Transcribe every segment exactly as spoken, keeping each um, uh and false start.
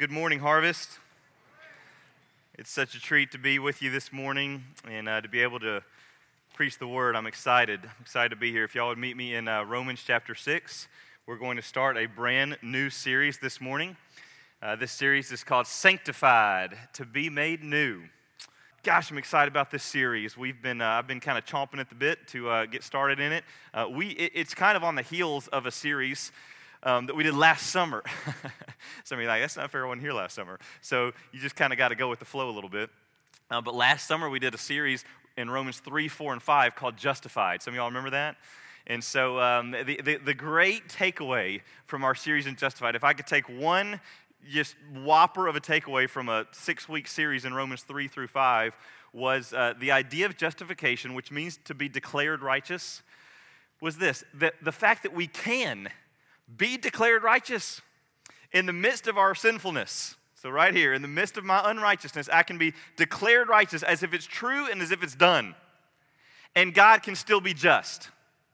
Good morning, Harvest. It's such a treat to be with you this morning and uh, to be able to preach the word. I'm excited. I'm excited to be here. If y'all would meet me in uh, Romans chapter six, we're going to start a brand new series this morning. Uh, this series is called Sanctified, to be made new. Gosh, I'm excited about this series. We've been, uh, I've been kind of chomping at the bit to uh, get started in it. Uh, we, it. It's kind of on the heels of a series Um, that we did last summer. Some of you are like, that's not fair, I wasn't here last summer. So you just kind of got to go with the flow a little bit. Uh, but last summer we did a series in Romans three, four, and five called Justified. Some of y'all remember that? And so um, the, the, the great takeaway from our series in Justified, if I could take one just whopper of a takeaway from a six-week series in Romans three through five, was uh, the idea of justification, which means to be declared righteous, was this, that the fact that we can be declared righteous in the midst of our sinfulness. So right here, in the midst of my unrighteousness, I can be declared righteous as if it's true and as if it's done. And God can still be just.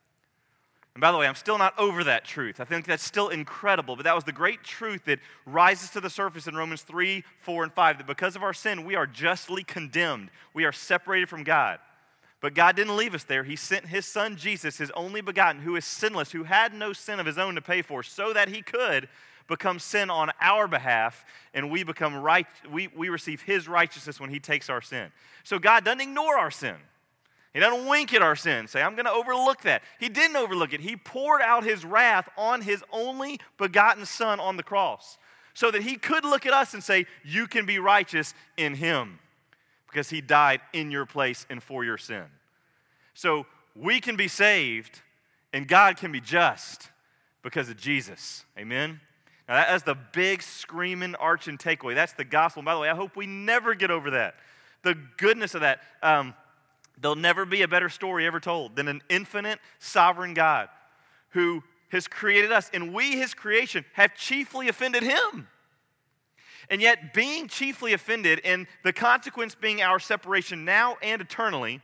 And by the way, I'm still not over that truth. I think that's still incredible, but that was the great truth that rises to the surface in Romans three, four, and five, that because of our sin, we are justly condemned. We are separated from God. But God didn't leave us there. He sent His Son, Jesus, His only begotten, who is sinless, who had no sin of His own to pay for, so that He could become sin on our behalf, and we become right. We, we receive His righteousness when He takes our sin. So God doesn't ignore our sin. He doesn't wink at our sin, say, I'm going to overlook that. He didn't overlook it. He poured out His wrath on His only begotten Son on the cross, so that He could look at us and say, you can be righteous in Him, because He died in your place and for your sin. So we can be saved and God can be just because of Jesus. Amen? Now that's the big screaming arching takeaway. That's the gospel. And by the way, I hope we never get over that. The goodness of that. Um, there'll never be a better story ever told than an infinite sovereign God who has created us, and we, His creation, have chiefly offended Him. And yet, being chiefly offended, and the consequence being our separation now and eternally,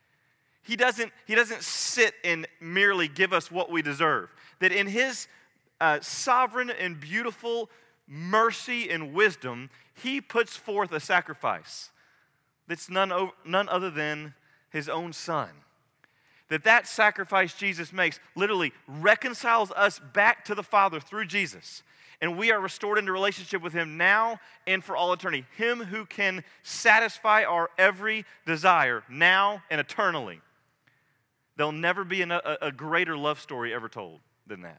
he doesn't, he doesn't sit and merely give us what we deserve. That in His uh, sovereign and beautiful mercy and wisdom, He puts forth a sacrifice that's none, o- none other than His own Son. That that sacrifice Jesus makes literally reconciles us back to the Father through Jesus. And we are restored into relationship with Him now and for all eternity. Him who can satisfy our every desire now and eternally. There'll never be a, a greater love story ever told than that.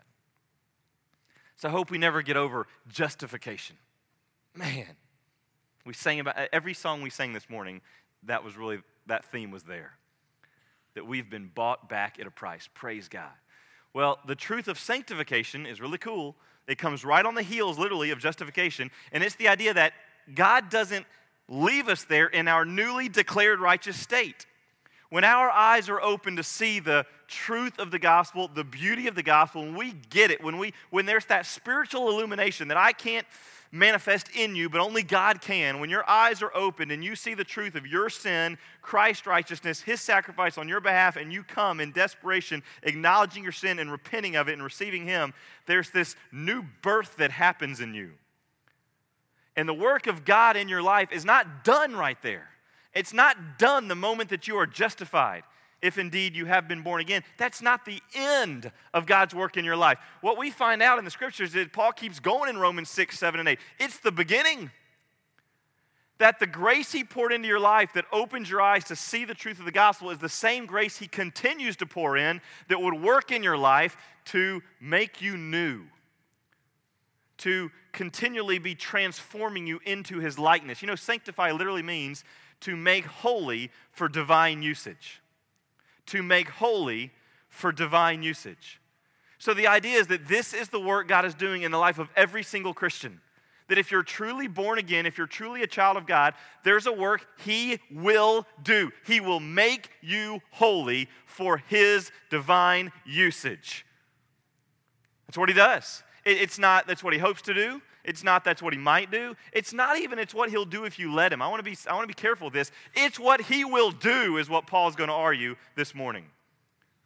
So I hope we never get over justification. Man, we sang about, every song we sang this morning, that was really, that theme was there. That we've been bought back at a price. Praise God. Well, the truth of sanctification is really cool. It comes right on the heels, literally, of justification. And it's the idea that God doesn't leave us there in our newly declared righteous state. When our eyes are open to see the truth of the gospel, the beauty of the gospel, when we get it, when we when there's that spiritual illumination that I can't manifest in you, but only God can, when your eyes are open and you see the truth of your sin, Christ's righteousness, His sacrifice on your behalf, and you come in desperation, acknowledging your sin and repenting of it and receiving Him, there's this new birth that happens in you. And the work of God in your life is not done right there. It's not done the moment that you are justified, if indeed you have been born again. That's not the end of God's work in your life. What we find out in the Scriptures is that Paul keeps going in Romans six, seven, and eight. It's the beginning. That the grace He poured into your life that opens your eyes to see the truth of the gospel is the same grace He continues to pour in that would work in your life to make you new. To continually be transforming you into His likeness. You know, sanctify literally means to make holy for divine usage. To make holy for divine usage. So the idea is that this is the work God is doing in the life of every single Christian. That if you're truly born again, if you're truly a child of God, there's a work He will do. He will make you holy for His divine usage. That's what He does. It's not that's what He hopes to do. It's not that's what He might do. It's not even it's what He'll do if you let Him. I want to be I want to be careful with this. It's what He will do is what Paul's going to argue this morning.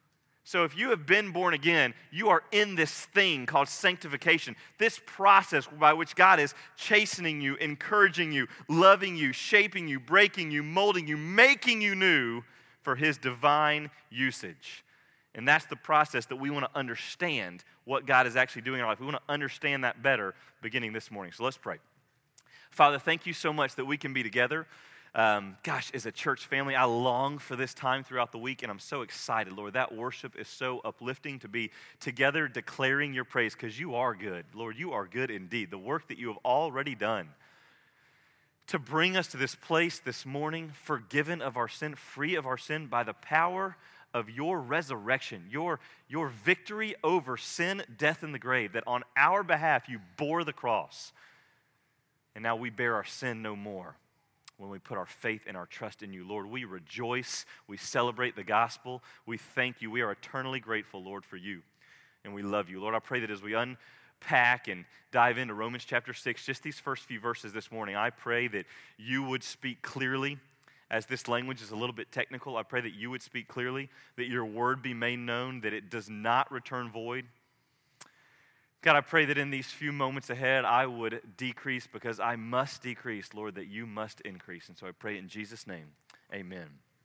So if you have been born again, you are in this thing called sanctification, this process by which God is chastening you, encouraging you, loving you, shaping you, breaking you, molding you, making you new for his divine usage. And that's the process that we want to understand what God is actually doing in our life. We want to understand that better beginning this morning. So let's pray. Father, thank you so much that we can be together. Um, gosh, as a church family, I long for this time throughout the week, and I'm so excited, Lord. That worship is so uplifting to be together declaring your praise, because you are good. Lord, you are good indeed. The work that you have already done to bring us to this place this morning, forgiven of our sin, free of our sin by the power of your resurrection, your, your victory over sin, death, and the grave, that on our behalf you bore the cross, and now we bear our sin no more. When we put our faith and our trust in you, Lord, we rejoice, we celebrate the gospel, we thank you, we are eternally grateful, Lord, for you, and we love you. Lord, I pray that as we unpack and dive into Romans chapter six, just these first few verses this morning, I pray that you would speak clearly. As this language is a little bit technical, I pray that you would speak clearly, that your word be made known, that it does not return void. God, I pray that in these few moments ahead, I would decrease because I must decrease, Lord, that you must increase. And so I pray in Jesus' name, amen.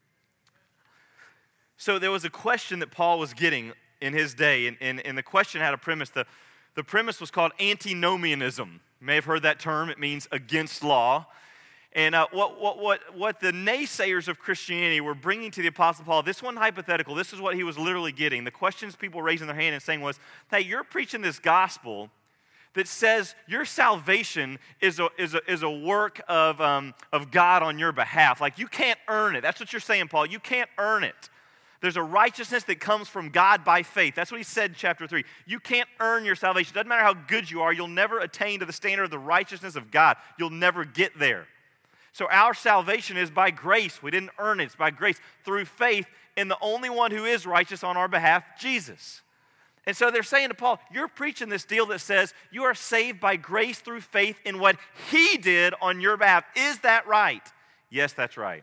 So there was a question that Paul was getting in his day, and, and, and the question had a premise. The, the premise was called antinomianism. You may have heard that term. It means against law. And uh, what, what, what, what the naysayers of Christianity were bringing to the Apostle Paul, this one hypothetical, this is what he was literally getting. The questions people were raising their hand and saying was, hey, you're preaching this gospel that says your salvation is a, is a, is a work of, um, of God on your behalf. Like you can't earn it. That's what you're saying, Paul. You can't earn it. There's a righteousness that comes from God by faith. That's what he said in chapter three. You can't earn your salvation. It doesn't matter how good you are. You'll never attain to the standard of the righteousness of God. You'll never get there. So our salvation is by grace. We didn't earn it. It's by grace through faith in the only one who is righteous on our behalf, Jesus. And so they're saying to Paul, you're preaching this deal that says you are saved by grace through faith in what he did on your behalf. Is that right? Yes, that's right.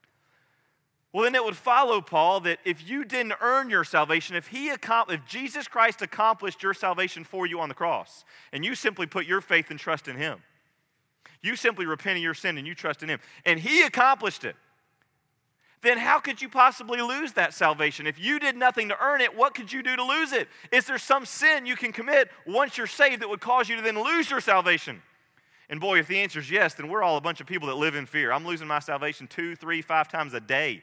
Well, then it would follow, Paul, that if you didn't earn your salvation, if he if Jesus Christ accomplished your salvation for you on the cross, and you simply put your faith and trust in him, you simply repent of your sin and you trust in him, and he accomplished it, then how could you possibly lose that salvation? If you did nothing to earn it, what could you do to lose it? Is there some sin you can commit once you're saved that would cause you to then lose your salvation? And boy, if the answer is yes, then we're all a bunch of people that live in fear. I'm losing my salvation two, three, five times a day.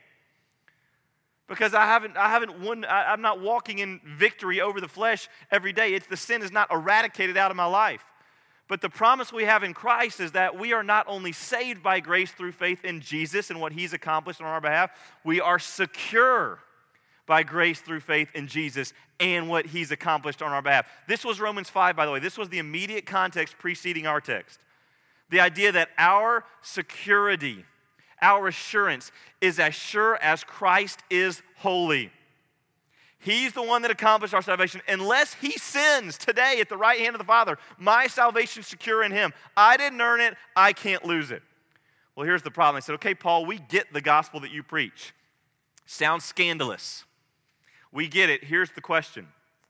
Because I haven't, I haven't won, I, I'm not walking in victory over the flesh every day. It's the sin is not eradicated out of my life. But the promise we have in Christ is that we are not only saved by grace through faith in Jesus and what he's accomplished on our behalf, we are secure by grace through faith in Jesus and what he's accomplished on our behalf. This was Romans five, by the way. This was the immediate context preceding our text. The idea that our security, our assurance is as sure as Christ is holy. He's the one that accomplished our salvation. Unless he sins today at the right hand of the Father, my salvation is secure in him. I didn't earn it. I can't lose it. Well, here's the problem. I said, okay, Paul, we get the gospel that you preach. Sounds scandalous. We get it. Here's the question.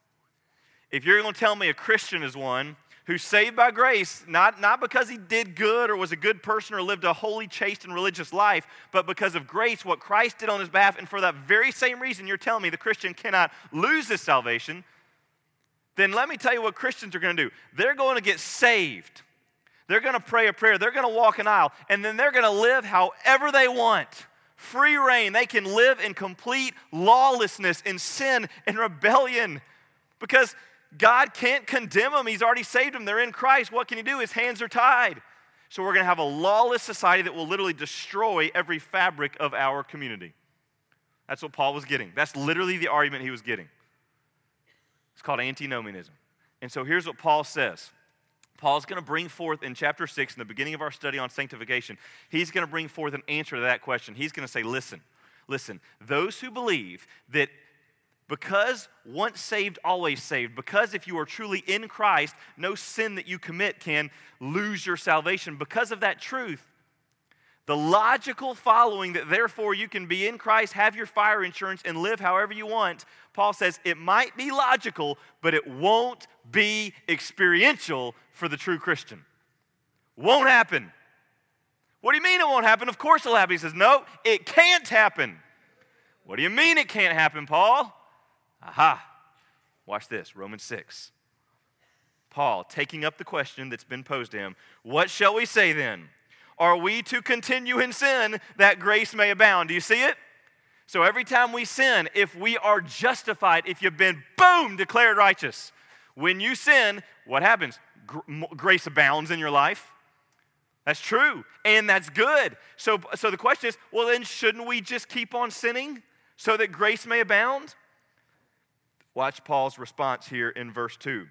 If you're going to tell me a Christian is one who's saved by grace, not, not because he did good or was a good person or lived a holy, chaste, and religious life, but because of grace, what Christ did on his behalf, and for that very same reason you're telling me the Christian cannot lose his salvation, then let me tell you what Christians are going to do. They're going to get saved. They're going to pray a prayer. They're going to walk an aisle, and then they're going to live however they want. Free reign. They can live in complete lawlessness, in sin and rebellion, because God can't condemn them. He's already saved them. They're in Christ. What can he do? His hands are tied. So we're going to have a lawless society that will literally destroy every fabric of our community. That's what Paul was getting. That's literally the argument he was getting. It's called antinomianism. And so here's what Paul says. Paul's going to bring forth in chapter six, in the beginning of our study on sanctification, he's going to bring forth an answer to that question. He's going to say, listen, listen, those who believe that because once saved, always saved, because if you are truly in Christ, no sin that you commit can lose your salvation, because of that truth, The logical following that therefore you can be in Christ, have your fire insurance, and live however you want, Paul says it might be logical, but it won't be experiential for the true Christian. Won't happen. What do you mean it won't happen? Of course it'll happen. He says, no, it can't happen. What do you mean it can't happen, Paul? Aha. Watch this, Romans six. Paul, taking up the question that's been posed to him, what shall we say then? Are we to continue in sin that grace may abound? Do you see it? So every time we sin, if we are justified, if you've been, boom, declared righteous, when you sin, what happens? Grace abounds in your life. That's true, and that's good. So, so the question is, well, then shouldn't we just keep on sinning so that grace may abound? Watch Paul's response here in verse two.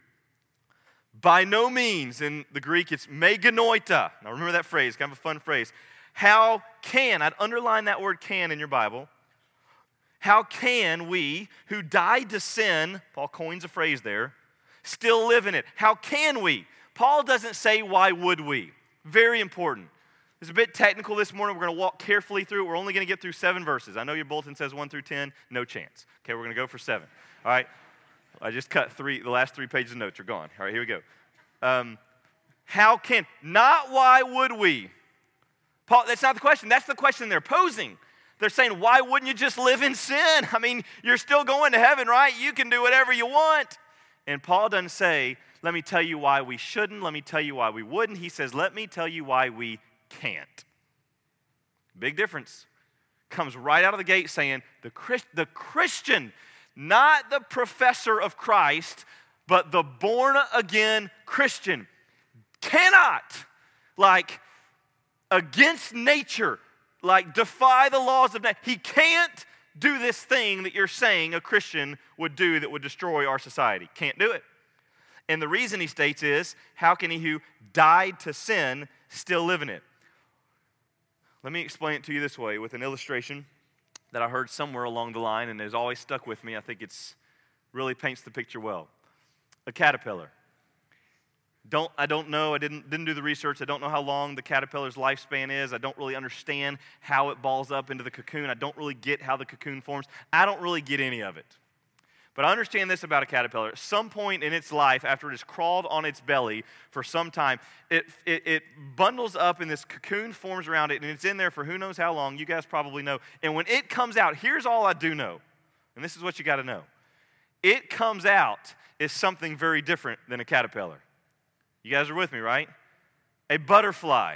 By no means, in the Greek it's meganoita. Now remember that phrase, kind of a fun phrase. How can, I'd underline that word can in your Bible. How can we who died to sin, Paul coins a phrase there, still live in it? How can we? Paul doesn't say why would we. Very important. It's a bit technical this morning. We're going to walk carefully through it. We're only going to get through seven verses. I know your bulletin says one through ten. No chance. Okay, we're going to go for seven. All right. I just cut three. The last three pages of notes are gone. All right, here we go. Um, how can, not why would we? Paul, that's not the question. That's the question they're posing. They're saying, why wouldn't you just live in sin? I mean, you're still going to heaven, right? You can do whatever you want. And Paul doesn't say, let me tell you why we shouldn't. Let me tell you why we wouldn't. He says, let me tell you why we can't. Big difference. Comes right out of the gate saying, the, Christ, the Christian, not the professor of Christ, but the born-again Christian, cannot, like, against nature, like, defy the laws of nature. He can't do this thing that you're saying a Christian would do that would destroy our society. Can't do it. And the reason he states is, how can he who died to sin still live in it? Let me explain it to you this way with an illustration that I heard somewhere along the line and has always stuck with me. I think it's really paints the picture well. A caterpillar. Don't, I don't know, I didn't, didn't do the research. I don't know how long the caterpillar's lifespan is. I don't really understand how it balls up into the cocoon. I don't really get how the cocoon forms. I don't really get any of it. But I understand this about a caterpillar. At some point in its life, after it has crawled on its belly for some time, it, it, it bundles up and this cocoon forms around it, and it's in there for who knows how long. You guys probably know. And when it comes out, here's all I do know, and this is what you got to know. It comes out is something very different than a caterpillar. You guys are with me, right? A butterfly.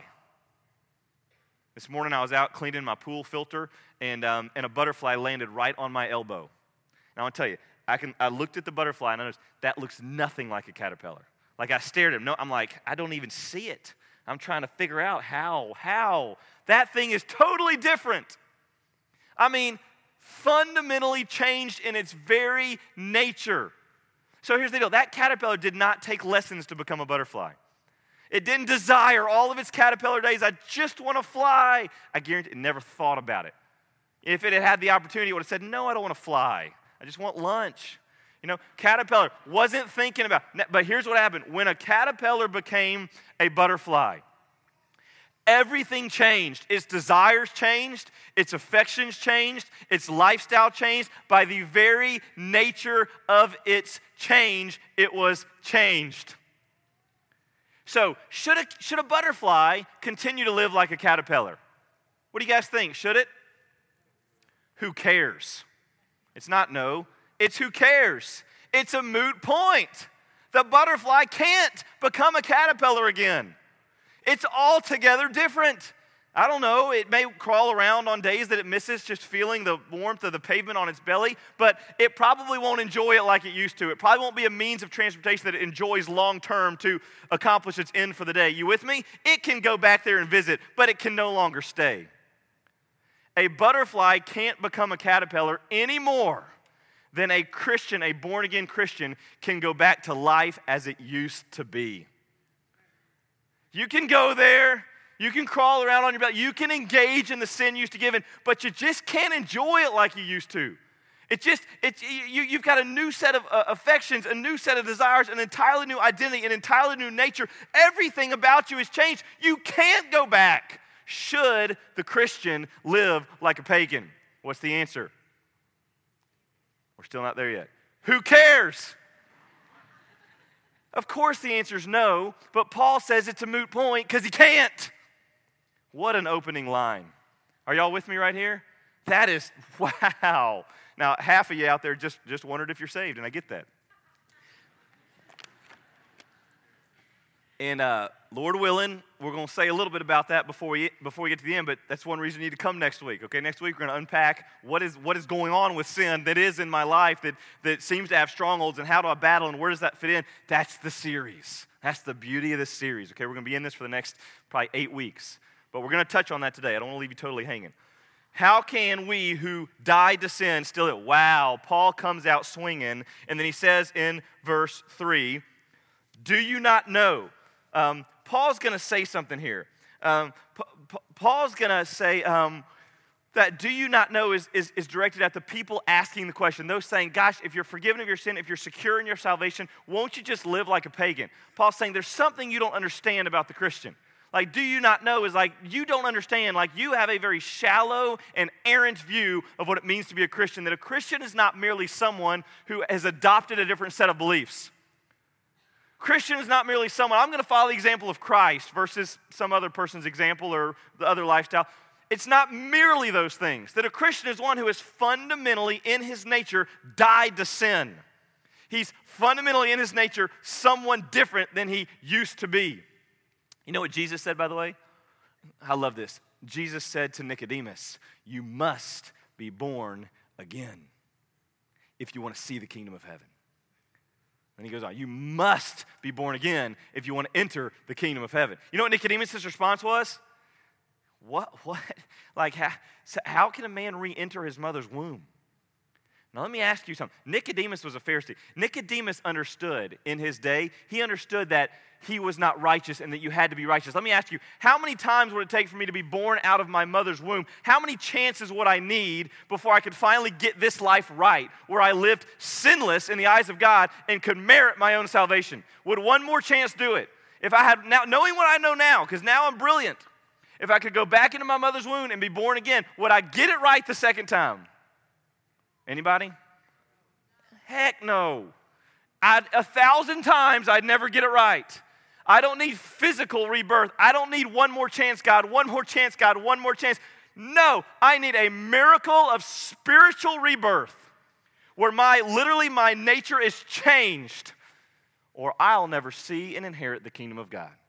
This morning I was out cleaning my pool filter, and um, and a butterfly landed right on my elbow. Now I'll tell you, I can. I looked at the butterfly and I noticed that looks nothing like a caterpillar. Like I stared at him. No, I'm like, I don't even see it. I'm trying to figure out how, how. That thing is totally different. I mean, fundamentally changed in its very nature. So here's the deal. That caterpillar did not take lessons to become a butterfly. It didn't desire all of its caterpillar days, I just want to fly. I guarantee it never thought about it. If it had had the opportunity, it would have said, no, I don't want to fly. I just want lunch. You know, caterpillar wasn't thinking about, but here's what happened. When a caterpillar became a butterfly, everything changed. Its desires changed. Its affections changed. Its lifestyle changed. By the very nature of its change, it was changed. So, should a, should a butterfly continue to live like a caterpillar? What do you guys think? Should it? Who cares? It's not no. It's who cares. It's a moot point. The butterfly can't become a caterpillar again. It's altogether different. I don't know, it may crawl around on days that it misses just feeling the warmth of the pavement on its belly, but it probably won't enjoy it like it used to. It probably won't be a means of transportation that it enjoys long term to accomplish its end for the day. You with me? It can go back there and visit, but it can no longer stay. A butterfly can't become a caterpillar any more than a Christian, a born-again Christian, can go back to life as it used to be. You can go there, you can crawl around on your belly, you can engage in the sin you used to give in, but you just can't enjoy it like you used to. It just, it's, you, you've got a new set of uh, affections, a new set of desires, an entirely new identity, an entirely new nature. Everything about you has changed. You can't go back Should the Christian live like a pagan? What's the answer? We're still not there yet. Who cares? Of course the answer is no, but Paul says it's a moot point because he can't. What an opening line. Are y'all with me right here? That is, wow. Now, half of you out there just, just wondered if you're saved, and I get that. And uh, Lord willing, we're going to say a little bit about that before we before we get to the end, but that's one reason you need to come next week, okay? Next week, we're going to unpack what is what is going on with sin that is in my life that, that seems to have strongholds, and how do I battle, and where does that fit in? That's the series. That's the beauty of this series, okay? We're going to be in this for the next probably eight weeks, but we're going to touch on that today. I don't want to leave you totally hanging. How can we who died to sin still live? Wow, Paul comes out swinging, and then he says in verse three, do you not know? Um, Paul's going to say something here. Um, P- P- Paul's going to say um, that do you not know is, is, is directed at the people asking the question. Those saying, gosh, if you're forgiven of your sin, if you're secure in your salvation, won't you just live like a pagan? Paul's saying there's something you don't understand about the Christian. Like, do you not know is like you don't understand. Like, you have a very shallow and errant view of what it means to be a Christian. That a Christian is not merely someone who has adopted a different set of beliefs. Christian is not merely someone, I'm going to follow the example of Christ versus some other person's example or the other lifestyle. It's not merely those things. That a Christian is one who is fundamentally in his nature died to sin. He's fundamentally in his nature someone different than he used to be. You know what Jesus said, by the way? I love this. Jesus said to Nicodemus, you must be born again if you want to see the kingdom of heaven. And he goes on, you must be born again if you want to enter the kingdom of heaven. You know what Nicodemus' response was? What? What? Like, how, how can a man re-enter his mother's womb? Now, let me ask you something. Nicodemus was a Pharisee. Nicodemus understood in his day, he understood that he was not righteous and that you had to be righteous. Let me ask you, how many times would it take for me to be born out of my mother's womb? How many chances would I need before I could finally get this life right, where I lived sinless in the eyes of God and could merit my own salvation? Would one more chance do it? If I had, now knowing what I know now, because now I'm brilliant, if I could go back into my mother's womb and be born again, would I get it right the second time? Anybody? Heck no. I'd, a thousand times I'd never get it right. I don't need physical rebirth. I don't need one more chance, God, one more chance, God, one more chance. No, I need a miracle of spiritual rebirth where my, literally my nature is changed, or I'll never see and inherit the kingdom of God.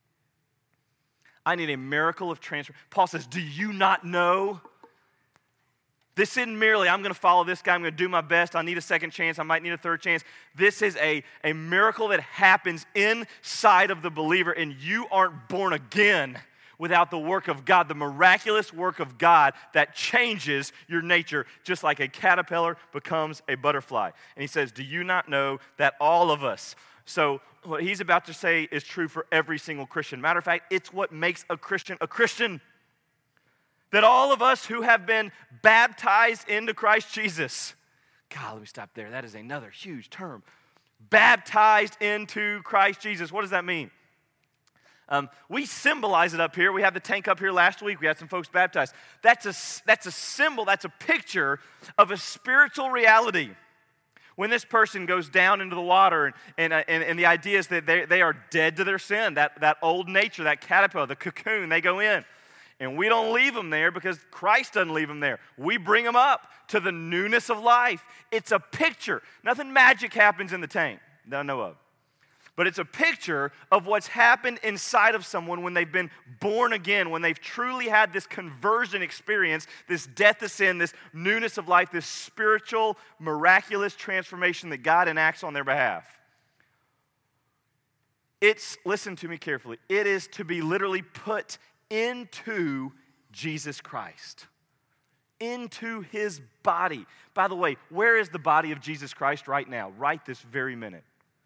I need a miracle of transfer. Paul says, do you not know? This isn't merely, I'm going to follow this guy, I'm going to do my best, I need a second chance, I might need a third chance. This is a, a miracle that happens inside of the believer, and you aren't born again without the work of God, the miraculous work of God that changes your nature, just like a caterpillar becomes a butterfly. And he says, do you not know that all of us, so what he's about to say is true for every single Christian. Matter of fact, it's what makes a Christian a Christian. That all of us who have been baptized into Christ Jesus, God, let me stop there. That is another huge term. Baptized into Christ Jesus. What does that mean? Um, we symbolize it up here. We had the tank up here last week. We had some folks baptized. That's a, that's a symbol, that's a picture of a spiritual reality. When this person goes down into the water, and, and, uh, and, and the idea is that they, they are dead to their sin, that, that old nature, that caterpillar, the cocoon, they go in. And we don't leave them there because Christ doesn't leave them there. We bring them up to the newness of life. It's a picture. Nothing magic happens in the tank that I know of. But it's a picture of what's happened inside of someone when they've been born again, when they've truly had this conversion experience, this death to sin, this newness of life, this spiritual, miraculous transformation that God enacts on their behalf. It's, listen to me carefully, it is to be literally put into Jesus Christ, into his body. By the way, where is the body of Jesus Christ right now? Right this very minute.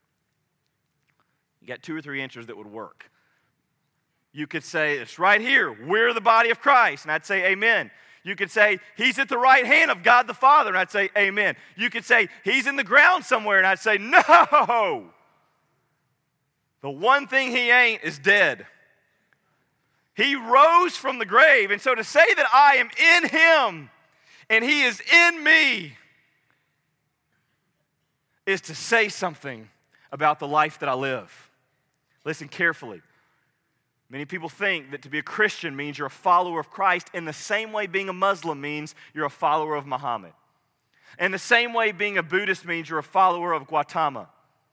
You got two or three answers that would work. You could say, it's right here. We're the body of Christ. And I'd say, amen. You could say, he's at the right hand of God the Father. And I'd say, amen. You could say, he's in the ground somewhere. And I'd say, no. The one thing he ain't is dead. He rose from the grave. And so to say that I am in him and he is in me is to say something about the life that I live. Listen carefully. Many people think that to be a Christian means you're a follower of Christ in the same way being a Muslim means you're a follower of Muhammad. In the same way being a Buddhist means you're a follower of Gautama.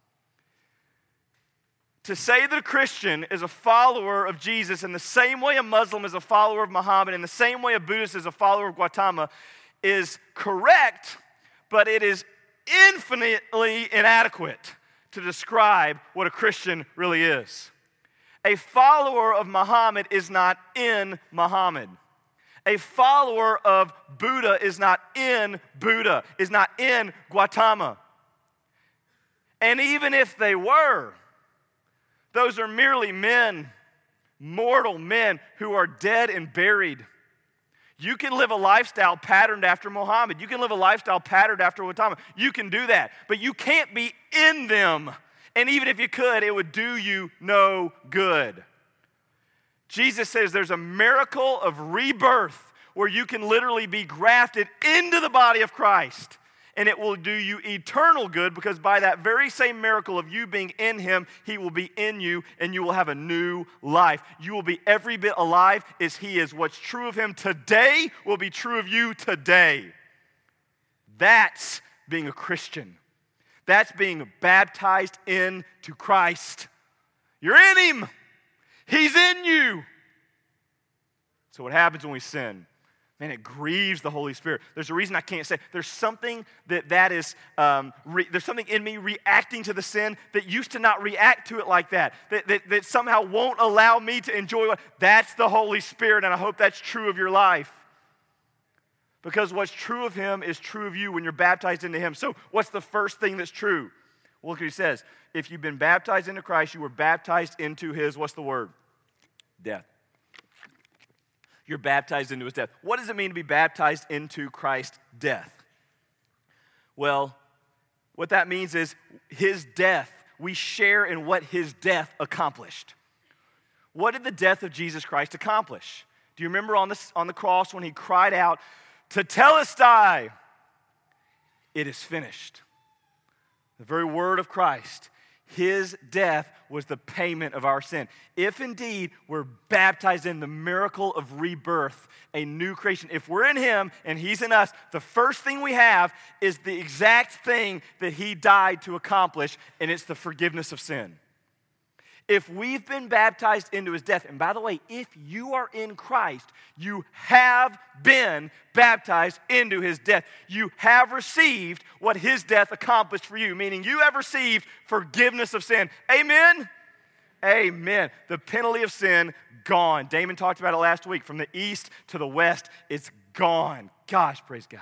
To say that a Christian is a follower of Jesus in the same way a Muslim is a follower of Muhammad, in the same way a Buddhist is a follower of Gautama, is correct, but it is infinitely inadequate to describe what a Christian really is. A follower of Muhammad is not in Muhammad. A follower of Buddha is not in Buddha, is not in Gautama. And even if they were, those are merely men, mortal men who are dead and buried. You can live a lifestyle patterned after Muhammad. You can live a lifestyle patterned after Gautama. You can do that, but you can't be in them. And even if you could, it would do you no good. Jesus says there's a miracle of rebirth where you can literally be grafted into the body of Christ. And it will do you eternal good because by that very same miracle of you being in him, he will be in you and you will have a new life. You will be every bit alive as he is. What's true of him today will be true of you today. That's being a Christian. That's being baptized into Christ. You're in him. He's in you. So what happens when we sin? Man, it grieves the Holy Spirit. There's a reason I can't say. There's something that that is, um, re, there's something in me reacting to the sin that used to not react to it like that, that, that, that somehow won't allow me to enjoy it. That's the Holy Spirit, and I hope that's true of your life. Because what's true of him is true of you when you're baptized into him. So what's the first thing that's true? Well, look what he says. If you've been baptized into Christ, you were baptized into his, what's the word? Death. You're baptized into his death. What does it mean to be baptized into Christ's death? Well, what that means is his death. We share in what his death accomplished. What did the death of Jesus Christ accomplish? Do you remember on the, on the cross when he cried out, "Tetelestai," it is finished. The very word of Christ. His death was the payment of our sin. If indeed we're baptized in the miracle of rebirth, a new creation, if we're in him and he's in us, the first thing we have is the exact thing that he died to accomplish, and it's the forgiveness of sin. If we've been baptized into his death, and by the way, if you are in Christ, you have been baptized into his death. You have received what his death accomplished for you, meaning you have received forgiveness of sin. Amen? Amen. The penalty of sin, gone. Damon talked about it last week. From the east to the west, it's gone. Gosh, praise God.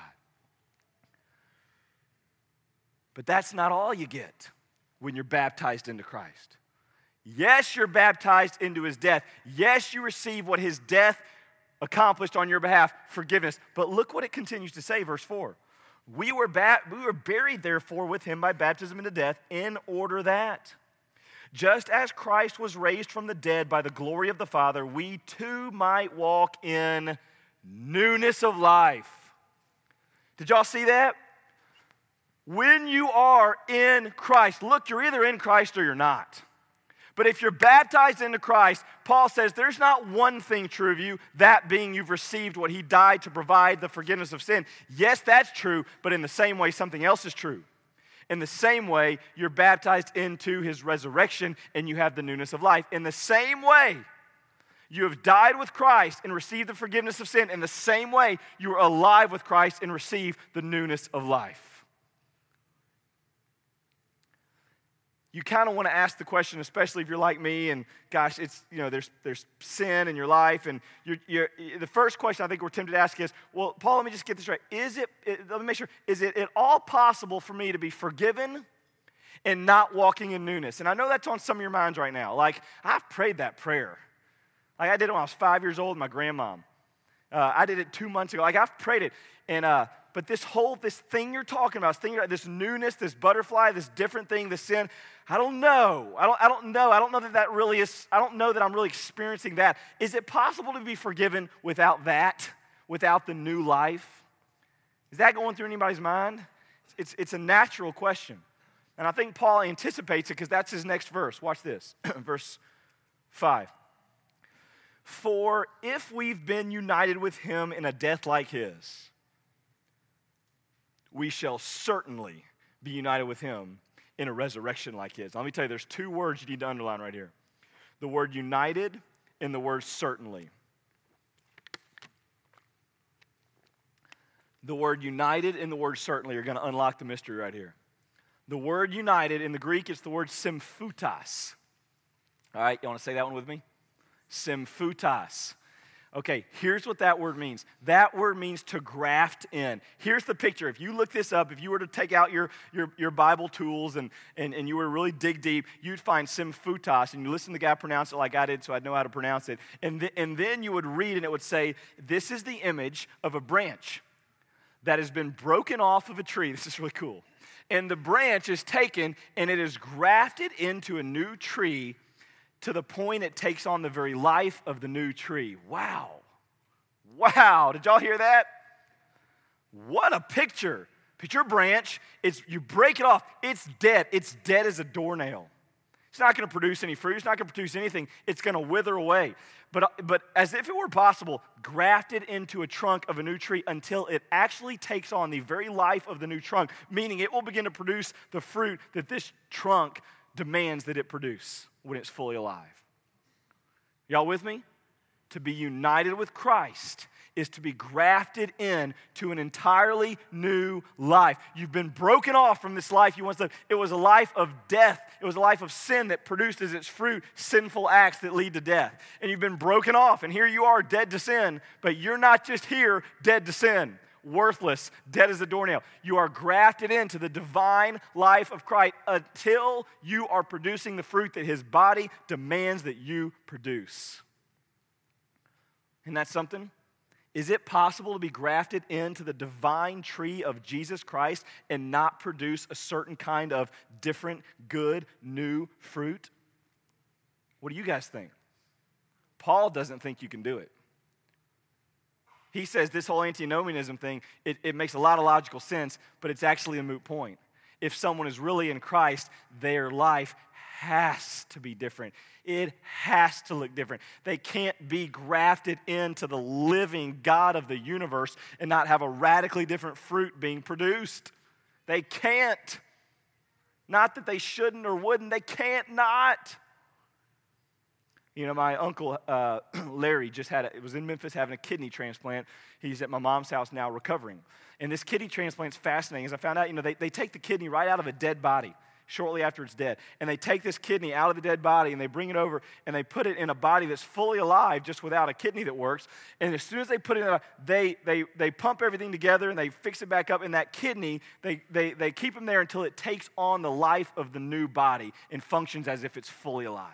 But that's not all you get when you're baptized into Christ. Yes, you're baptized into his death. Yes, you receive what his death accomplished on your behalf, forgiveness. But look what it continues to say, verse four. We were, ba- we were buried, therefore, with him by baptism into death, in order that, just as Christ was raised from the dead by the glory of the Father, we too might walk in newness of life. Did y'all see that? When you are in Christ, look, you're either in Christ or you're not. But if you're baptized into Christ, Paul says there's not one thing true of you, that being you've received what he died to provide, the forgiveness of sin. Yes, that's true, but in the same way, something else is true. In the same way, you're baptized into his resurrection and you have the newness of life. In the same way, you have died with Christ and received the forgiveness of sin. In the same way, you are alive with Christ and receive the newness of life. You kind of want to ask the question, especially if you're like me, and gosh, it's, you know, there's there's sin in your life, and you're, you're, the first question I think we're tempted to ask is, well, Paul, let me just get this right. Is it, let me make sure, is it at all possible for me to be forgiven and not walking in newness? And I know that's on some of your minds right now. Like, I've prayed that prayer. Like, I did it when I was five years old with my grandmom. Uh, I did it two months ago. Like, I've prayed it, and uh, but this whole, this thing you're talking about, this, thing you're, this newness, this butterfly, this different thing, this sin, I don't know. I don't, I don't know. I don't know that that really is, I don't know that I'm really experiencing that. Is it possible to be forgiven without that, without the new life? Is that going through anybody's mind? It's, it's a natural question. And I think Paul anticipates it because that's his next verse. Watch this, verse five. For if we've been united with him in a death like his, we shall certainly be united with him in a resurrection like his. Let me tell you, there's two words you need to underline right here. The word united and the word certainly. The word united and the word certainly are going to unlock the mystery right here. The word united, in the Greek, it's the word symphutas. All right, you want to say that one with me? Symphutas. Okay, here's what that word means. That word means to graft in. Here's the picture. If you look this up, if you were to take out your, your, your Bible tools and, and, and you were to really dig deep, you'd find symphutas, and you listen to the guy pronounce it like I did so I'd know how to pronounce it. And, th- and then you would read and it would say, this is the image of a branch that has been broken off of a tree. This is really cool. And the branch is taken and it is grafted into a new tree to the point it takes on the very life of the new tree. Wow. Wow. Did y'all hear that? What a picture. Picture a branch. It's, you break it off. It's dead. It's dead as a doornail. It's not going to produce any fruit. It's not going to produce anything. It's going to wither away. But, but as if it were possible, grafted into a trunk of a new tree until it actually takes on the very life of the new trunk, meaning it will begin to produce the fruit that this trunk demands that it produce when it's fully alive. Y'all with me? To be united with Christ is to be grafted in to an entirely new life. You've been broken off from this life you once lived. It was a life of death. It was a life of sin that produced as its fruit sinful acts that lead to death. And you've been broken off, and here you are dead to sin, but you're not just here dead to sin, worthless, dead as a doornail. You are grafted into the divine life of Christ until you are producing the fruit that his body demands that you produce. Isn't that something? Is it possible to be grafted into the divine tree of Jesus Christ and not produce a certain kind of different, good, new fruit? What do you guys think? Paul doesn't think you can do it. He says this whole antinomianism thing, it, it makes a lot of logical sense, but it's actually a moot point. If someone is really in Christ, their life has to be different. It has to look different. They can't be grafted into the living God of the universe and not have a radically different fruit being produced. They can't. Not that they shouldn't or wouldn't. They can't not. You know, my uncle uh, Larry just had, a, it was in Memphis having a kidney transplant. He's at my mom's house now recovering. And this kidney transplant's fascinating. As I found out, you know, they, they take the kidney right out of a dead body shortly after it's dead. And they take this kidney out of the dead body and they bring it over and they put it in a body that's fully alive just without a kidney that works. And as soon as they put it in, a, they, they, they pump everything together and they fix it back up. And that kidney, they, they, they keep them there until it takes on the life of the new body and functions as if it's fully alive.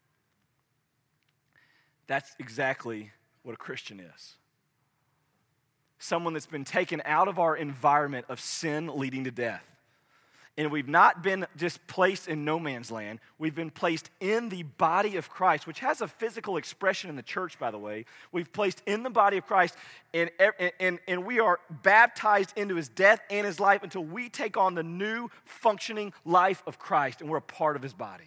That's exactly what a Christian is. Someone that's been taken out of our environment of sin leading to death. And we've not been just placed in no man's land. We've been placed in the body of Christ, which has a physical expression in the church, by the way. We've placed in the body of Christ, and, and, and we are baptized into his death and his life until we take on the new functioning life of Christ, and we're a part of his body.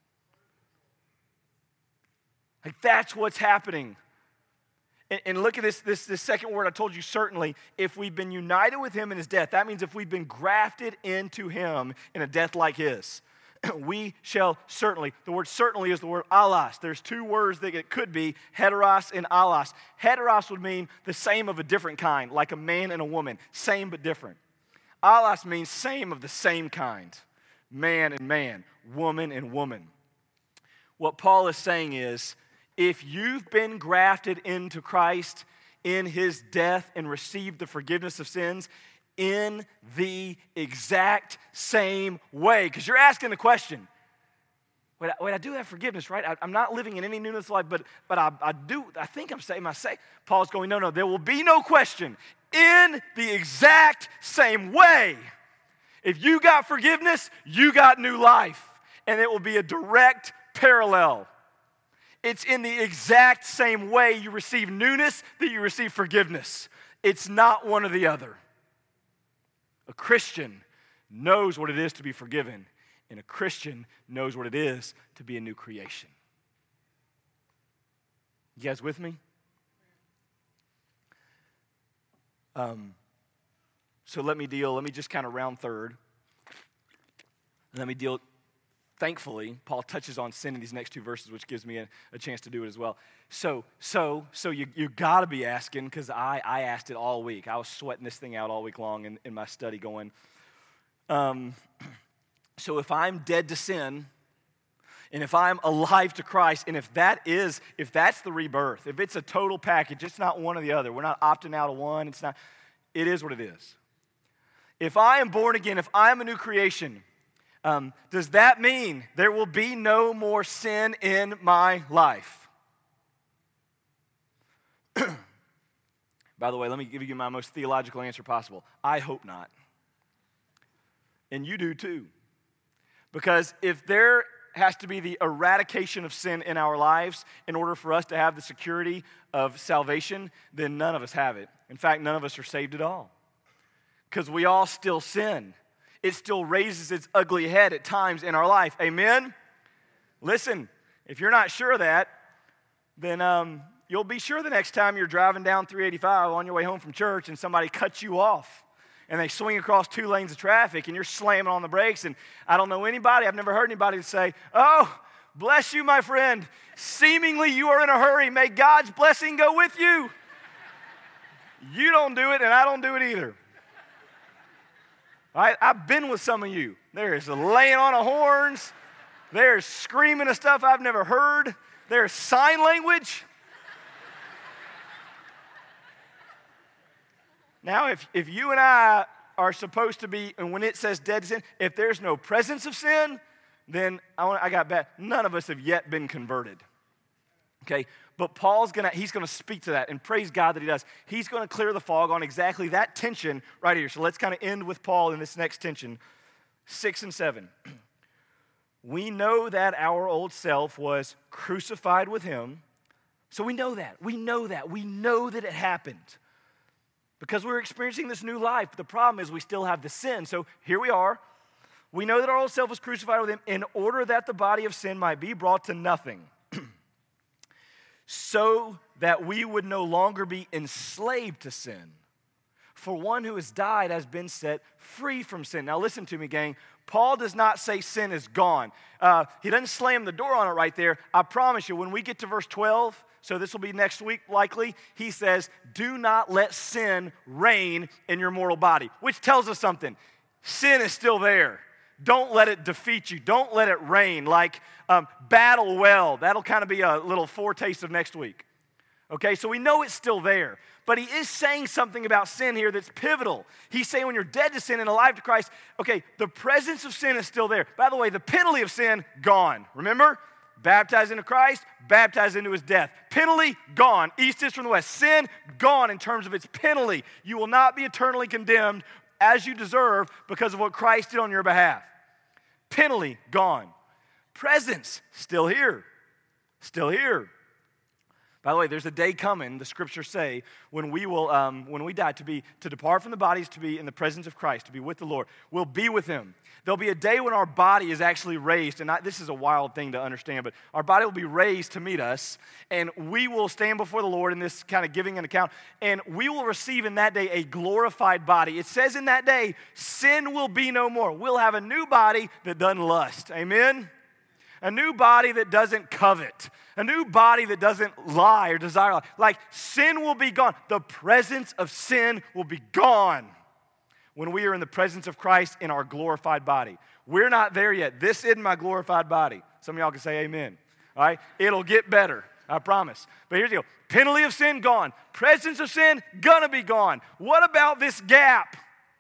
Like, that's what's happening. And, and look at this, this, this second word I told you, certainly. If we've been united with him in his death, that means if we've been grafted into him in a death like his, we shall certainly. The word certainly is the word allos. There's two words that it could be, heteros and allos. Heteros would mean the same of a different kind, like a man and a woman, same but different. Allos means same of the same kind, man and man, woman and woman. What Paul is saying is, if you've been grafted into Christ in his death and received the forgiveness of sins in the exact same way, because you're asking the question, wait, wait, I do have forgiveness, right? I, I'm not living in any newness of life, but, but I, I do, I think I'm saying, am I saying? Paul's going, no, no, there will be no question. in the exact same way. If you got forgiveness, you got new life. And it will be a direct parallel. It's in the exact same way you receive newness that you receive forgiveness. It's not one or the other. A Christian knows what it is to be forgiven, and a Christian knows what it is to be a new creation. You guys with me? Um, so let me deal, let me just kind of round third. Let me deal, thankfully, Paul touches on sin in these next two verses, which gives me a, a chance to do it as well. So, so, so you you got to be asking, because I, I asked it all week. I was sweating this thing out all week long in, in my study going, um, so if I'm dead to sin, and if I'm alive to Christ, and if that is, if that's the rebirth, if it's a total package, it's not one or the other. We're not opting out of one. It's not, it is what it is. If I am born again, if I'm a new creation, um, does that mean there will be no more sin in my life? By the way, let me give you my most theological answer possible. I hope not. And you do too. Because if there has to be the eradication of sin in our lives in order for us to have the security of salvation, then none of us have it. In fact, none of us are saved at all. Because we all still sin. It still raises its ugly head at times in our life. Amen? Listen, if you're not sure of that, then um, you'll be sure the next time you're driving down three eighty-five on your way home from church and somebody cuts you off. And they swing across two lanes of traffic, and you're slamming on the brakes, and I don't know anybody, I've never heard anybody say, oh, bless you, my friend. Seemingly you are in a hurry. May God's blessing go with you. You don't do it, and I don't do it either. All right? I've been with some of you. There's laying on of horns. There's screaming of stuff I've never heard. There's sign language. Now, if, if you and I are supposed to be, and when it says dead to sin, if there's no presence of sin, then I, want, I got bad. None of us have yet been converted. Okay? But Paul's going to, he's going to speak to that, and praise God that he does. He's going to clear the fog on exactly that tension right here. So let's kind of end with Paul in this next tension. Six and seven. We know that our old self was crucified with him. So we know that. We know that. We know that it happened. Because we're experiencing this new life. But the problem is we still have the sin. So here we are. We know that our old self was crucified with him in order that the body of sin might be brought to nothing. So that we would no longer be enslaved to sin. For one who has died has been set free from sin. Now listen to me, gang. Paul does not say sin is gone. Uh, he doesn't slam the door on it right there. I promise you, when we get to verse twelve, so this will be next week likely, he says, do not let sin reign in your mortal body, which tells us something. Sin is still there. Don't let it defeat you. Don't let it reign. Like um, battle well. That'll kind of be a little foretaste of next week. Okay, so we know it's still there. But he is saying something about sin here that's pivotal. He's saying when you're dead to sin and alive to Christ, okay, the presence of sin is still there. By the way, the penalty of sin, gone. Remember? Baptized into Christ, baptized into his death. Penalty, gone. East is from the west. Sin, gone in terms of its penalty. You will not be eternally condemned as you deserve because of what Christ did on your behalf. Penalty, gone. Presence, still here. Still here. By the way, there's a day coming, the scriptures say, when we will, um, when we die, to be to depart from the bodies, to be in the presence of Christ, to be with the Lord. We'll be with him. There'll be a day when our body is actually raised, and I, this is a wild thing to understand, but our body will be raised to meet us, and we will stand before the Lord in this kind of giving an account, and we will receive in that day a glorified body. It says in that day, sin will be no more. We'll have a new body that doesn't lust. Amen? A new body that doesn't covet. A new body that doesn't lie or desire. Like sin will be gone. The presence of sin will be gone when we are in the presence of Christ in our glorified body. We're not there yet. This isn't my glorified body. Some of y'all can say amen. All right? It'll get better. I promise. But here's the deal. Penalty of sin, gone. Presence of sin, gonna be gone. What about this gap?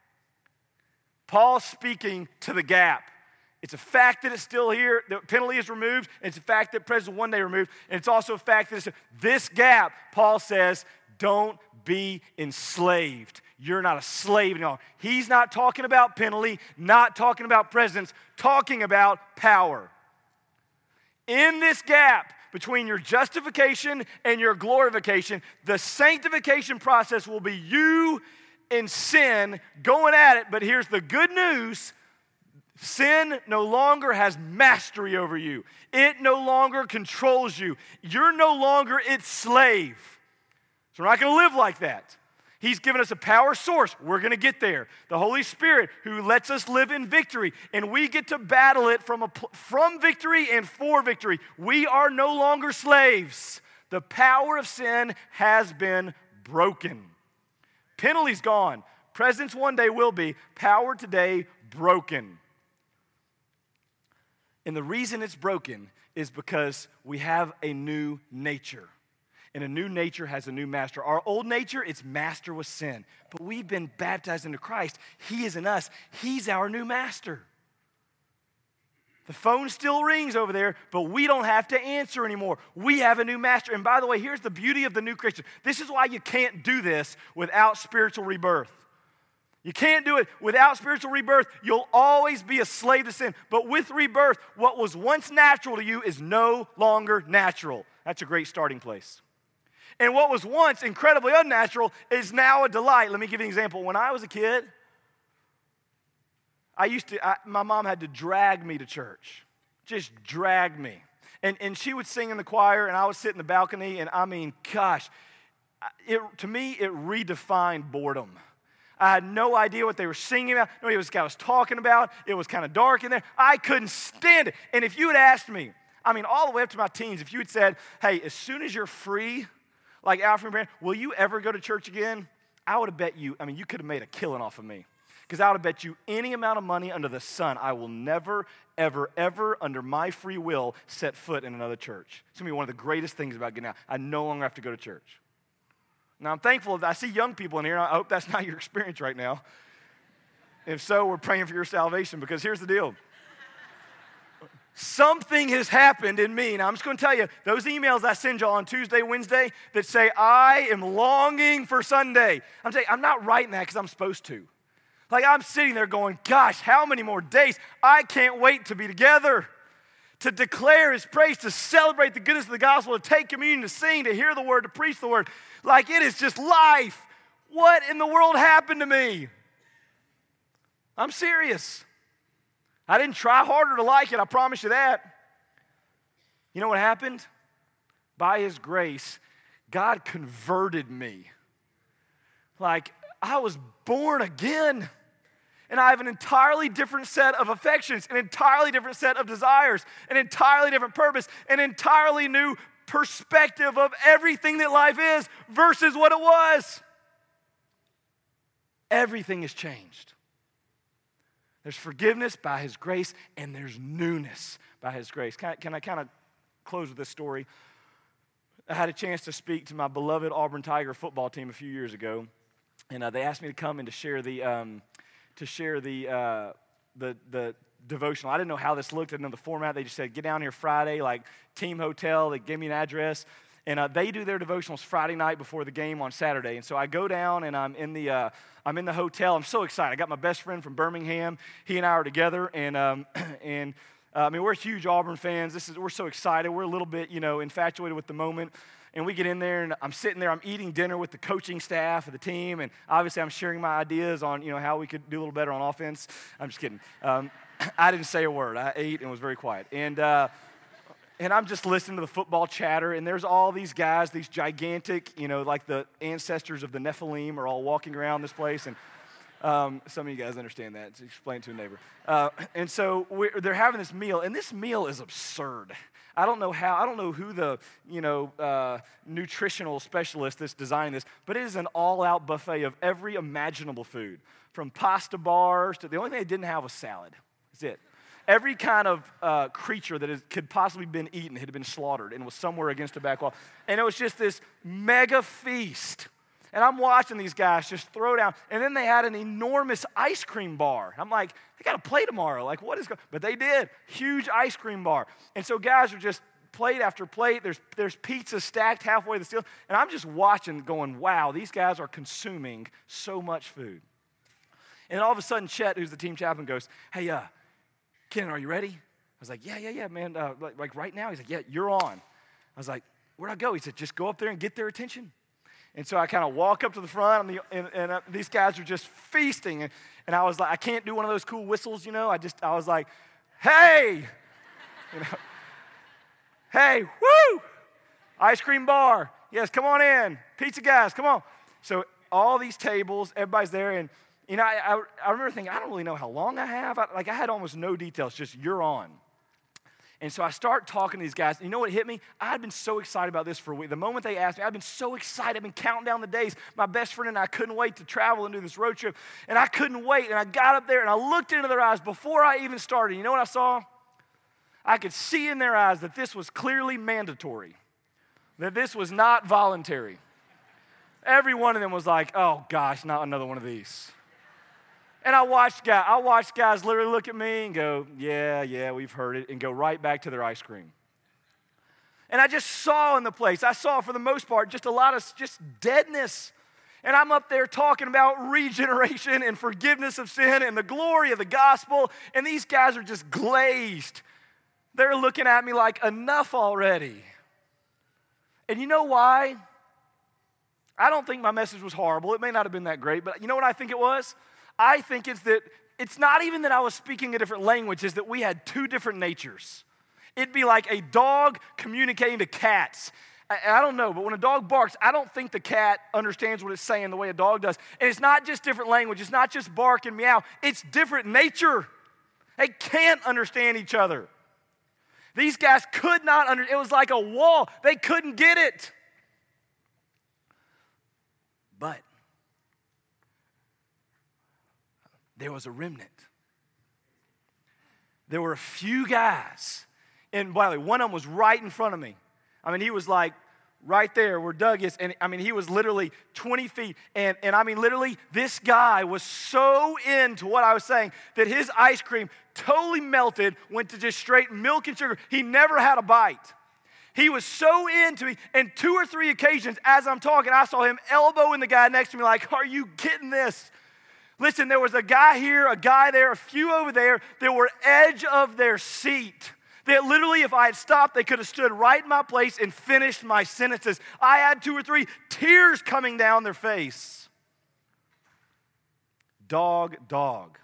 Paul's speaking to the gap. It's a fact that it's still here, the penalty is removed. It's a fact that presence will one day removed. And it's also a fact that it's, this gap, Paul says, don't be enslaved. You're not a slave anymore. He's not talking about penalty, not talking about presence, talking about power. In this gap between your justification and your glorification, the sanctification process will be you and sin going at it. But here's the good news. Sin no longer has mastery over you. It no longer controls you. You're no longer its slave. So we're not going to live like that. He's given us a power source. We're going to get there. The Holy Spirit who lets us live in victory, and we get to battle it from, a, from victory and for victory. We are no longer slaves. The power of sin has been broken. Penalty's gone. Presence one day will be. Power today broken. And the reason it's broken is because we have a new nature. And a new nature has a new master. Our old nature, its master was sin. But we've been baptized into Christ. He is in us. He's our new master. The phone still rings over there, but we don't have to answer anymore. We have a new master. And by the way, here's the beauty of the new Christian. This is why you can't do this without spiritual rebirth. You can't do it without spiritual rebirth. You'll always be a slave to sin. But with rebirth, what was once natural to you is no longer natural. That's a great starting place. And what was once incredibly unnatural is now a delight. Let me give you an example. When I was a kid, I used to, I, my mom had to drag me to church. Just drag me. And, and she would sing in the choir, and I would sit in the balcony, and I mean, gosh, it, to me, it redefined boredom. I had no idea what they were singing about, no idea what this guy was talking about. It was kind of dark in there. I couldn't stand it. And if you had asked me, I mean, all the way up to my teens, if you had said, hey, as soon as you're free, like Alfred Brand, will you ever go to church again? I would have bet you, I mean, you could have made a killing off of me. Because I would have bet you any amount of money under the sun, I will never, ever, ever, under my free will, set foot in another church. It's going to be one of the greatest things about getting out. I no longer have to go to church. Now, I'm thankful that I see young people in here. I hope that's not your experience right now. If so, we're praying for your salvation, because here's the deal. Something has happened in me. Now, I'm just going to tell you, those emails I send y'all on Tuesday, Wednesday that say, I am longing for Sunday. I'm saying, I'm not writing that because I'm supposed to. Like, I'm sitting there going, gosh, how many more days? I can't wait to be together, to declare His praise, to celebrate the goodness of the gospel, to take communion, to sing, to hear the word, to preach the word. Like, it is just life. What in the world happened to me? I'm serious. I didn't try harder to like it, I promise you that. You know what happened? By His grace, God converted me. Like, I was born again. And I have an entirely different set of affections, an entirely different set of desires, an entirely different purpose, an entirely new perspective of everything that life is versus what it was. Everything has changed. There's forgiveness by His grace, and there's newness by His grace. Can I, can I kind of close with this story? I had a chance to speak to my beloved Auburn Tiger football team a few years ago, and uh, they asked me to come and to share the um, to share the uh, the the devotional. I didn't know how this looked. I didn't know the format. They just said, get down here Friday, like team hotel. They gave me an address. And uh, they do their devotionals Friday night before the game on Saturday. And so I go down and I'm in the uh, I'm in the hotel. I'm so excited. I got my best friend from Birmingham. He and I are together, and um, and uh, I mean we're huge Auburn fans. This is we're so excited. We're a little bit you know infatuated with the moment. And we get in there, and I'm sitting there. I'm eating dinner with the coaching staff of the team, and obviously I'm sharing my ideas on you know how we could do a little better on offense. I'm just kidding. Um, I didn't say a word. I ate and was very quiet. And. Uh, And I'm just listening to the football chatter, and there's all these guys, these gigantic, you know, like the ancestors of the Nephilim are all walking around this place. And um, some of you guys understand that. So explain it to a neighbor. Uh, and so we're, they're having this meal, and this meal is absurd. I don't know how, I don't know who the, you know, uh, nutritional specialist that's designing this, but it is an all-out buffet of every imaginable food, from pasta bars to, the only thing they didn't have was salad. That's it. Every kind of uh, creature that is, could possibly been eaten had been slaughtered and was somewhere against a back wall. And it was just this mega feast. And I'm watching these guys just throw down. And then they had an enormous ice cream bar. I'm like, they got to play tomorrow. Like, what is going on? But they did. Huge ice cream bar. And so guys are just plate after plate. There's, there's pizza stacked halfway to the ceiling. And I'm just watching going, wow, these guys are consuming so much food. And all of a sudden, Chet, who's the team chaplain, goes, hey, uh, Ken, are you ready? I was like, yeah, yeah, yeah, man. Uh, like, like right now? He's like, yeah, you're on. I was like, where'd I go? He said, just go up there and get their attention. And so I kind of walk up to the front, and, the, and, and uh, these guys are just feasting. And, and I was like, I can't do one of those cool whistles, you know. I just, I was like, hey, you know, hey, woo, ice cream bar. Yes, come on in. Pizza guys, come on. So all these tables, everybody's there, and you know, I, I, I remember thinking, I don't really know how long I have. I, like, I had almost no details, just you're on. And so I start talking to these guys. And you know what hit me? I had been so excited about this for a week. The moment they asked me, I'd been so excited. I've been counting down the days. My best friend and I couldn't wait to travel and do this road trip. And I couldn't wait. And I got up there and I looked into their eyes before I even started. You know what I saw? I could see in their eyes that this was clearly mandatory, that this was not voluntary. Every one of them was like, oh gosh, not another one of these. And I watched guys, I watched guys literally look at me and go, yeah, yeah, we've heard it, and go right back to their ice cream. And I just saw in the place, I saw for the most part just a lot of just deadness. And I'm up there talking about regeneration and forgiveness of sin and the glory of the gospel, and these guys are just glazed. They're looking at me like, enough already. And you know why? I don't think my message was horrible. It may not have been that great, but you know what I think it was? I think it's that it's not even that I was speaking a different language, it's that we had two different natures. It'd be like a dog communicating to cats. I, I don't know, but when a dog barks, I don't think the cat understands what it's saying the way a dog does. And it's not just different language. It's not just bark and meow. It's different nature. They can't understand each other. These guys could not understand. It was like a wall. They couldn't get it. But there was a remnant. There were a few guys, and by the way, one of them was right in front of me. I mean, he was like right there where Doug is, and I mean, he was literally twenty feet, and, and I mean, literally, this guy was so into what I was saying that his ice cream totally melted, went to just straight milk and sugar. He never had a bite. He was so into me, and two or three occasions as I'm talking, I saw him elbowing the guy next to me like, are you getting this? Listen, there was a guy here, a guy there, a few over there that were edge of their seat. That literally, if I had stopped, they could have stood right in my place and finished my sentences. I had two or three tears coming down their face. Dog, dog.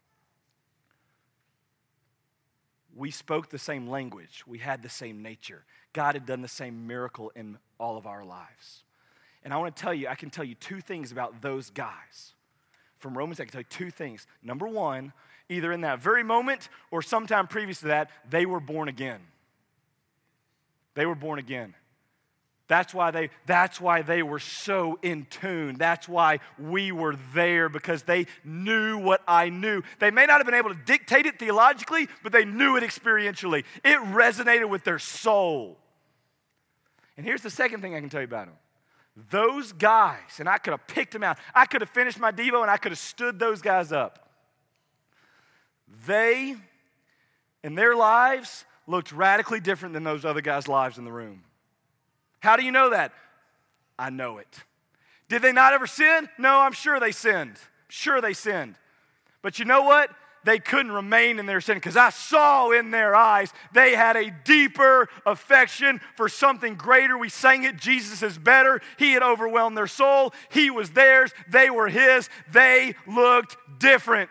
We spoke the same language. We had the same nature. God had done the same miracle in all of our lives. And I want to tell you, I can tell you two things about those guys. From Romans, I can tell you two things. Number one, either in that very moment or sometime previous to that, they were born again. They were born again. That's why they, that's why they were so in tune. That's why we were there, because they knew what I knew. They may not have been able to dictate it theologically, but they knew it experientially. It resonated with their soul. And here's the second thing I can tell you about them. Those guys, and I could have picked them out. I could have finished my Devo and I could have stood those guys up. They, in their lives, looked radically different than those other guys' lives in the room. How do you know that? I know it. Did they not ever sin? No, I'm sure they sinned. Sure they sinned. But you know what? They couldn't remain in their sin, because I saw in their eyes they had a deeper affection for something greater. We sang it, Jesus is better. He had overwhelmed their soul. He was theirs. They were his. They looked different.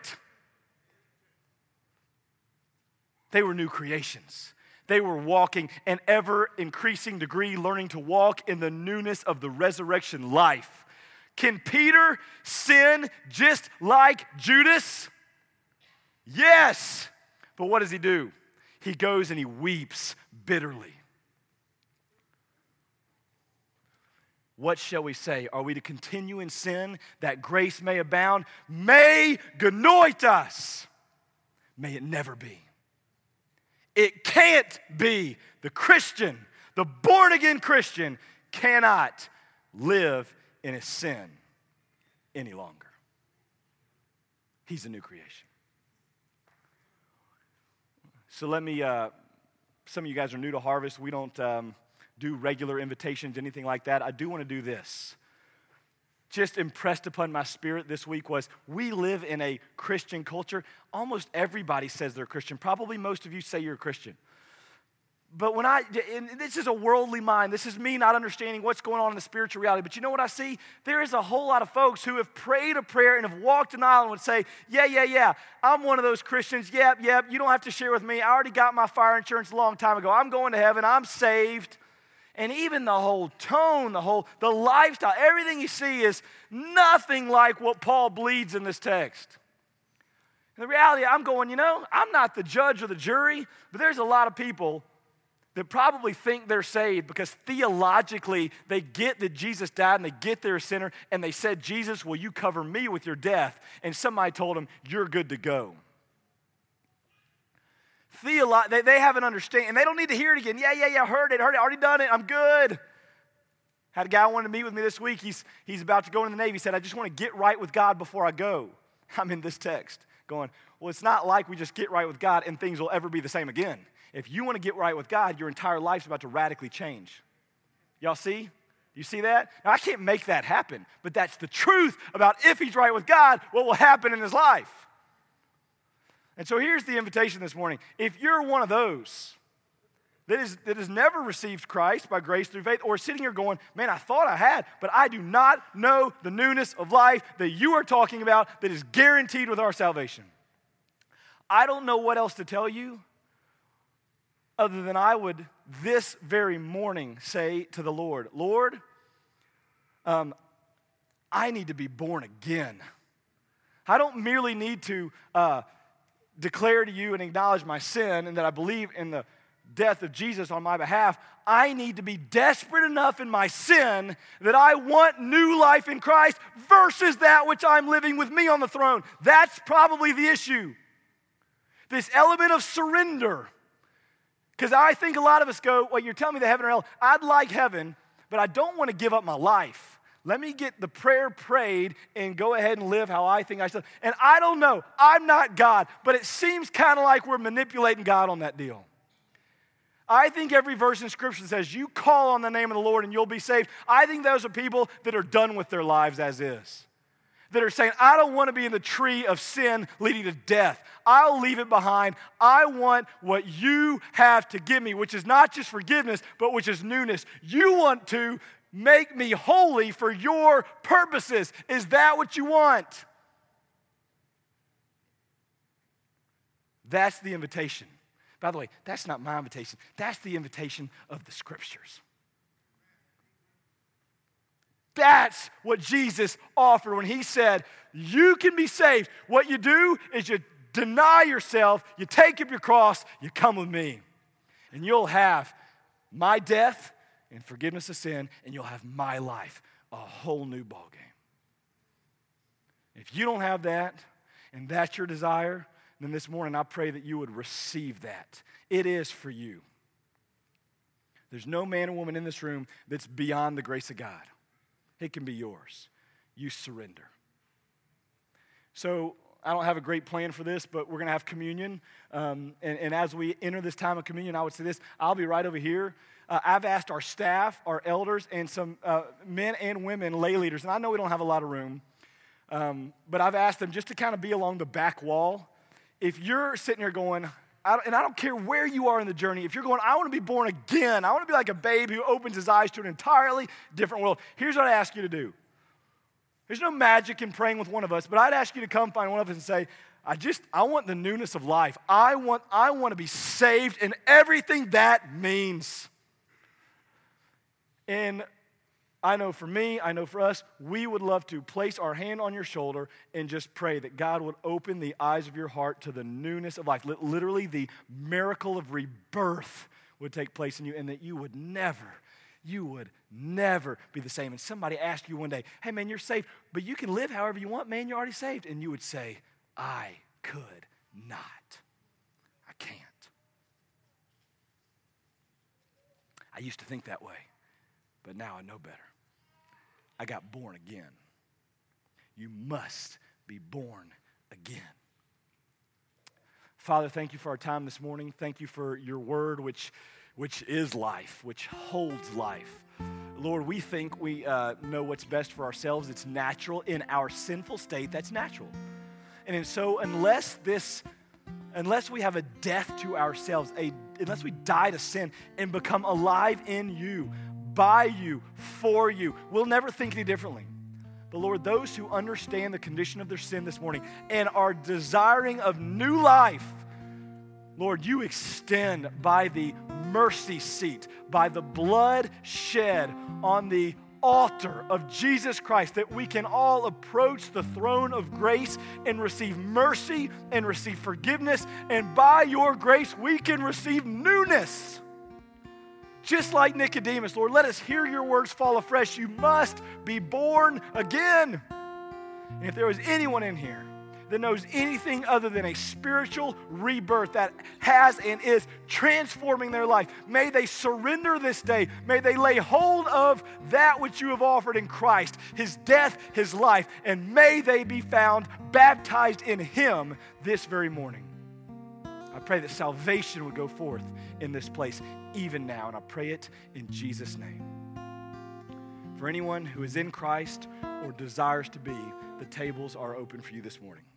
They were new creations. They were walking an ever-increasing degree, learning to walk in the newness of the resurrection life. Can Peter sin just like Judas? Yes. But what does he do? He goes and he weeps bitterly. What shall we say? Are we to continue in sin that grace may abound? May genoitas. May it never be. It can't be. The Christian, the born-again Christian, cannot live in his sin any longer. He's a new creation. So let me uh, some of you guys are new to Harvest. We don't um, do regular invitations, anything like that. I do want to do this. Just impressed upon my spirit this week was we live in a Christian culture. Almost everybody says they're Christian. Probably most of you say you're a Christian. But when I, and this is a worldly mind. This is me not understanding what's going on in the spiritual reality. But you know what I see? There is a whole lot of folks who have prayed a prayer and have walked an aisle and would say, yeah, yeah, yeah, I'm one of those Christians. Yep, yep, you don't have to share with me. I already got my fire insurance a long time ago. I'm going to heaven. I'm saved. And even the whole tone, the whole, the lifestyle, everything you see is nothing like what Paul bleeds in this text. And the reality, I'm going, you know, I'm not the judge or the jury, but there's a lot of people that probably think they're saved because theologically they get that Jesus died and they get they're a sinner and they said, Jesus, will you cover me with your death? And somebody told them, you're good to go. Theolo- they, they have an understanding, and they don't need to hear it again. Yeah, yeah, yeah, heard it, heard it, already done it, I'm good. Had a guy who wanted to meet with me this week. He's, he's about to go into the Navy. He said, I just want to get right with God before I go. I'm in this text going, well, it's not like we just get right with God and things will ever be the same again. If you want to get right with God, your entire life's about to radically change. Y'all see? You see that? Now, I can't make that happen, but that's the truth about if he's right with God, what will happen in his life. And so here's the invitation this morning. If you're one of those that, is, that has never received Christ by grace through faith, or sitting here going, man, I thought I had, but I do not know the newness of life that you are talking about that is guaranteed with our salvation. I don't know what else to tell you other than I would this very morning say to the Lord, Lord, um, I need to be born again. I don't merely need to uh, declare to you and acknowledge my sin and that I believe in the death of Jesus on my behalf. I need to be desperate enough in my sin that I want new life in Christ versus that which I'm living with me on the throne. That's probably the issue. This element of surrender. Because I think a lot of us go, well, you're telling me the heaven or hell. I'd like heaven, but I don't want to give up my life. Let me get the prayer prayed and go ahead and live how I think I should. And I don't know. I'm not God, but it seems kind of like we're manipulating God on that deal. I think every verse in Scripture says, you call on the name of the Lord and you'll be saved. I think those are people that are done with their lives as is. That are saying, I don't want to be in the tree of sin leading to death. I'll leave it behind. I want what you have to give me, which is not just forgiveness, but which is newness. You want to make me holy for your purposes. Is that what you want? That's the invitation. By the way, that's not my invitation. That's the invitation of the Scriptures. That's what Jesus offered when he said, you can be saved. What you do is you deny yourself, you take up your cross, you come with me. And you'll have my death and forgiveness of sin, and you'll have my life, a whole new ballgame. If you don't have that, and that's your desire, then this morning I pray that you would receive that. It is for you. There's no man or woman in this room that's beyond the grace of God. It can be yours. You surrender. So I don't have a great plan for this, but we're going to have communion. Um, and, and as we enter this time of communion, I would say this. I'll be right over here. Uh, I've asked our staff, our elders, and some uh, men and women, lay leaders, and I know we don't have a lot of room, um, but I've asked them just to kind of be along the back wall. If you're sitting here going, I don't, and I don't care where you are in the journey, if you're going, I want to be born again, I want to be like a babe who opens his eyes to an entirely different world, here's what I ask you to do. There's no magic in praying with one of us, but I'd ask you to come find one of us and say, I just, I want the newness of life. I want, I want to be saved and everything that means. And I know for me, I know for us, we would love to place our hand on your shoulder and just pray that God would open the eyes of your heart to the newness of life. Literally, the miracle of rebirth would take place in you, and that you would never, you would never be the same. And somebody asked you one day, hey man, you're saved, but you can live however you want, man, you're already saved. And you would say, I could not. I can't. I used to think that way, but now I know better. I got born again. You must be born again. Father, thank you for our time this morning. Thank you for your word, which, which is life, which holds life. Lord, we think we uh, know what's best for ourselves. It's natural. In our sinful state, that's natural. And so unless this, unless we have a death to ourselves, a, unless we die to sin and become alive in you, by you, for you, we'll never think any differently. But Lord, those who understand the condition of their sin this morning and are desiring of new life, Lord, you extend by the mercy seat, by the blood shed on the altar of Jesus Christ, that we can all approach the throne of grace and receive mercy and receive forgiveness. And by your grace, we can receive newness. Just like Nicodemus, Lord, let us hear your words fall afresh. You must be born again. And if there is anyone in here that knows anything other than a spiritual rebirth that has and is transforming their life, may they surrender this day. May they lay hold of that which you have offered in Christ, his death, his life, and may they be found baptized in him this very morning. I pray that salvation would go forth in this place even now, and I pray it in Jesus' name. For anyone who is in Christ or desires to be, the tables are open for you this morning.